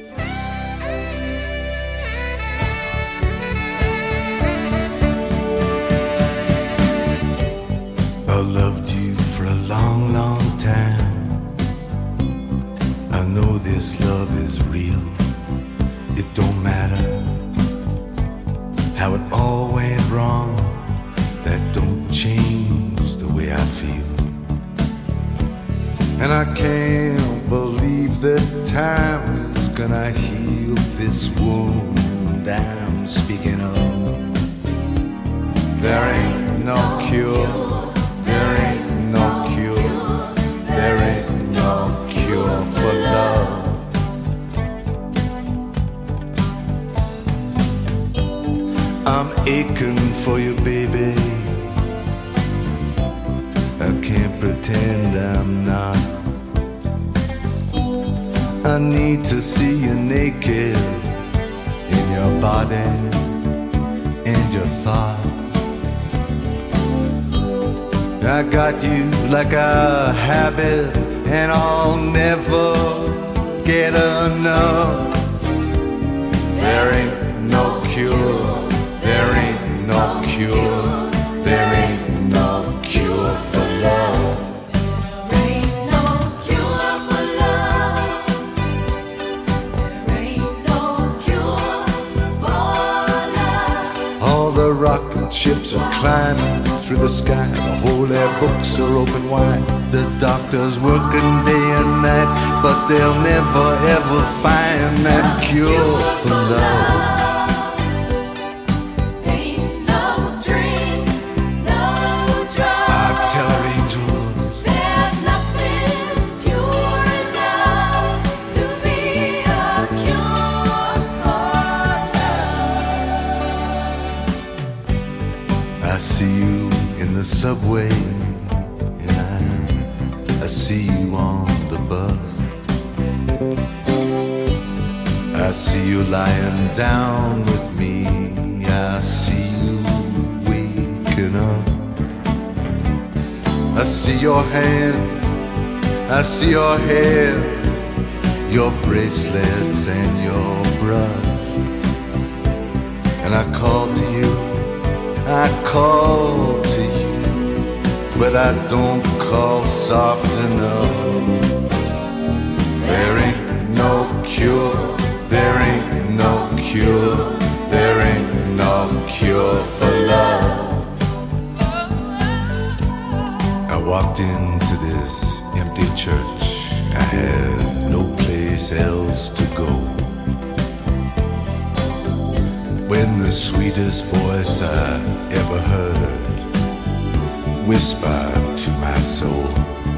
I loved you for a long, long time. I know this love is real. It don't matter how it all went wrong. That don't change the way I feel. And I can't believe that time is gonna heal this wound I'm speaking of. There ain't no cure. There ain't no cure. There ain't no cure for love. I'm aching for you, baby. I can't pretend I'm not. I need to see you naked in your body and your thought. I got you like a habit and I'll never get enough. There ain't no cure. There ain't no cure. There ain't no cure for love. There ain't no cure for love. There ain't no cure for love. All the rocket ships are climbing through the sky. The holy books are open wide. The doctors working day and night, but they'll never ever find that cure for love. Subway, and I, I see you on the bus. I see you lying down with me. I see you waking up. I see your hand, I see your hair, your bracelets and your brush. And I call to you, I call to you, but I don't call soft enough. There ain't no cure, there ain't no cure, there ain't no cure for love. I walked into this empty church, I had no place else to go, when the sweetest voice I ever heard whisper to my soul,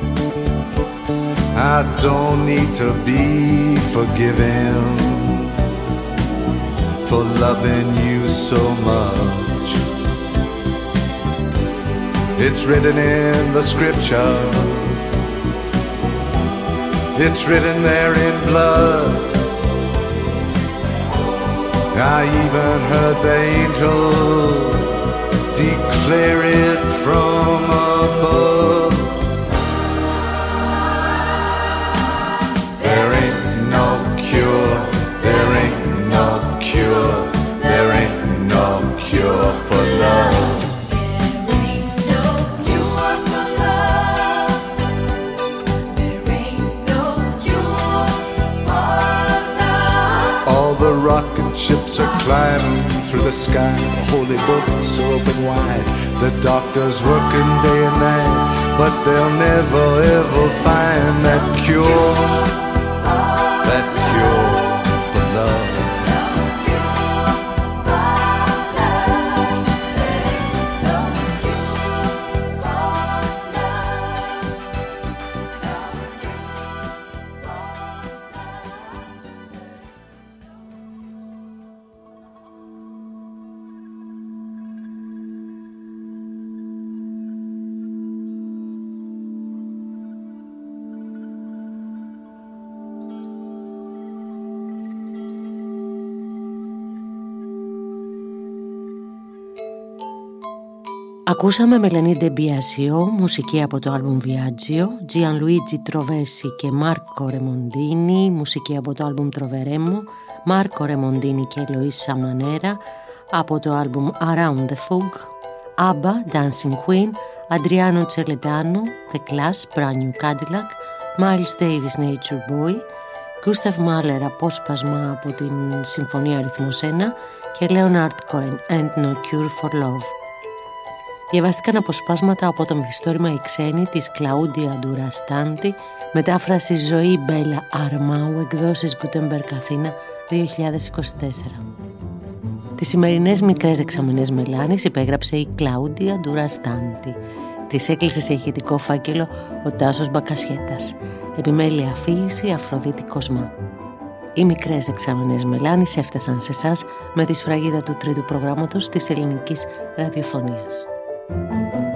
I don't need to be forgiven for loving you so much. It's written in the scriptures, it's written there in blood. I even heard the angels declare it from above. There ain't no cure, there ain't no cure, there ain't no cure for love. There ain't no cure for love. There ain't no cure for love. All the rocket ships are climbing through the sky. The holy books are open wide. The doctors working day and night, but they'll never ever find that cure, that cure for love. Ακούσαμε Μελανή Ντεμπιασιό, μουσική από το άλμπουμ Viaggio, Gianluigi Troversi και Marco Remondini, μουσική από το άλμπουμ Troveremo, Marco Remondini και Eloisa Manera από το άλμπουμ Around the Fog, ABBA, Dancing Queen, Adriano Celentano, The Clash, Brand New Cadillac, Miles Davis, Nature Boy, Gustav Mahler, απόσπασμα από την Συμφωνία Αριθμός ένα και Leonard Cohen, And No Cure for Love. Διαβάστηκαν αποσπάσματα από το μυθιστόρημα «Η Ξένη» της Κλαούντια Ντουραστάντη, μετάφραση Ζωή Μπέλα Αρμάου, εκδόσεις Gutenberg Αθήνα δύο χιλιάδες είκοσι τέσσερα. Τις σημερινές μικρές δεξαμενές μελάνης υπέγραψε η Κλαούντια Ντουραστάντη. Της έκλεισε σε ηχητικό φάκελο ο Τάσος Μπακασιέτας. Επιμέλεια αφήγηση Αφροδίτη Κοσμά. Οι μικρές δεξαμενές μελάνης έφτασαν σε εσάς με τη σφραγίδα του τρίτου προγράμματος της ελληνικής ραδιοφωνίας.